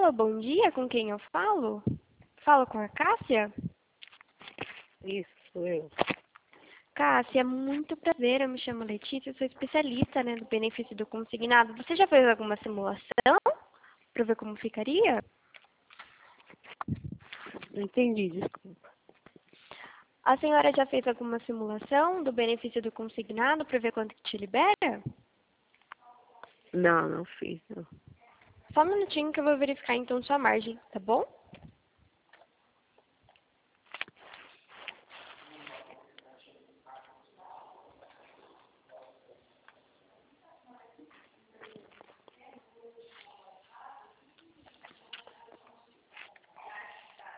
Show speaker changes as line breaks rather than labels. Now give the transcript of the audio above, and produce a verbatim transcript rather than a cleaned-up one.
Alô, bom dia, com quem eu falo? Falo com a Cássia?
Isso, sou eu.
Cássia, muito prazer, eu me chamo Letícia, eu sou especialista, né, do benefício do consignado. Você já fez alguma simulação para ver como ficaria?
Não entendi, desculpa.
A senhora já fez alguma simulação do benefício do consignado para ver quanto que te libera?
Não, não fiz, não.
Só um minutinho que eu vou verificar então sua margem, tá bom?